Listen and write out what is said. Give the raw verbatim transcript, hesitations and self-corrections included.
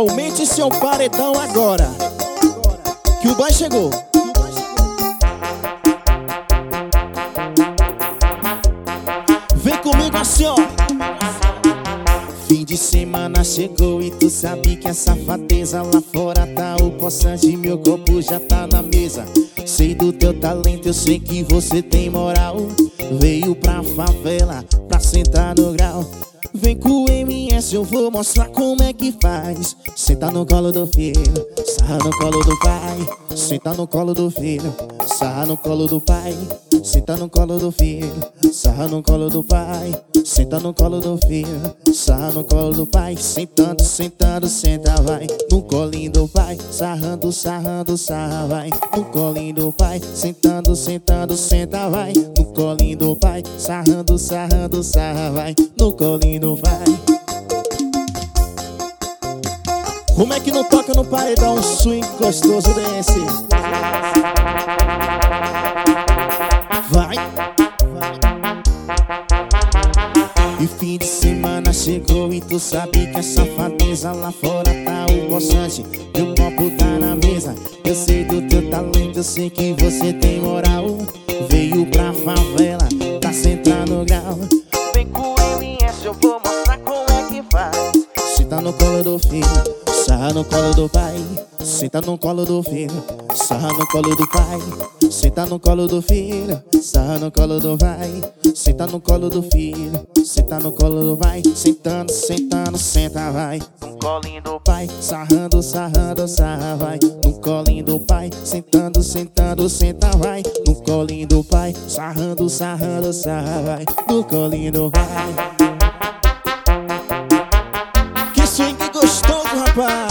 Aumente seu paredão agora, que o boy chegou. Vem comigo assim, ó. Fim de semana chegou e tu sabe que a safadeza lá fora tá o poçante, meu copo já tá na mesa. Sei do teu talento, eu sei que você tem moral. Veio pra favela pra sentar no grau. Vem com o M S, eu vou mostrar como é que faz. Senta no colo do filho, sarra no colo do pai. Senta no colo do filho, sarra no colo do pai. Senta no colo do filho, sarra no colo do pai. Senta no colo do filho, sarra no colo do pai. Sentando, sentando, senta, vai. No colinho do pai, sarrando, sarrando, sarra, vai. No colinho do pai, sentando, sentando, senta, vai. No colinho do pai, sarrando, sarrando, sarra, vai. No colinho do pai. Como é que não toca no paredão um swing gostoso desse? Vai. E fim de semana chegou e tu sabe que a safadeza lá fora tá o poçante, meu copo tá na mesa. Eu sei do teu talento, eu sei que você tem moral. Veio pra favela pra sentar no grau. Vem com o M S, eu vou mostrar como é que faz. Senta no colo do filho, sarra no colo do pai. Senta no colo do filho, sarra no colo do pai. Senta no colo do filho, sarra no colo do pai. Senta no colo do filho, senta no colo do pai. Sentando, sentando, senta, vai. No colinho do pai, sarrando, sarrando, sarra, vai. No colinho do pai, sentando, sentando, senta, vai. No colinho do pai, sarrando, sarrando, sarra, vai. No colinho do pai. Que swing gostoso, rapaz.